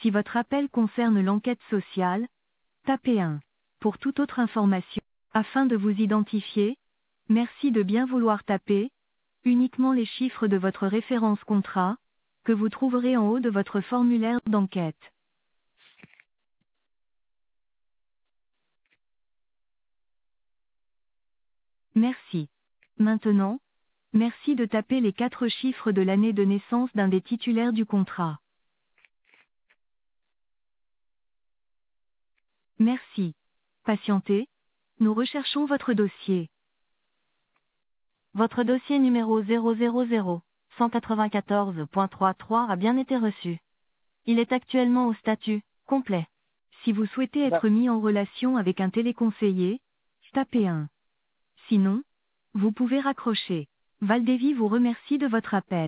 Si votre appel concerne l'enquête sociale, tapez 1. Pour toute autre information, afin de vous identifier, merci de bien vouloir taper uniquement les chiffres de votre référence contrat, que vous trouverez en haut de votre formulaire d'enquête. Merci. Maintenant, merci de taper les 4 chiffres de l'année de naissance d'un des titulaires du contrat. Merci. Patientez, nous recherchons votre dossier. Votre dossier numéro 000-194.33 a bien été reçu. Il est actuellement au statut complet. Si vous souhaitez être mis en relation avec un téléconseiller, tapez 1. Sinon, vous pouvez raccrocher. Valdevi vous remercie de votre appel.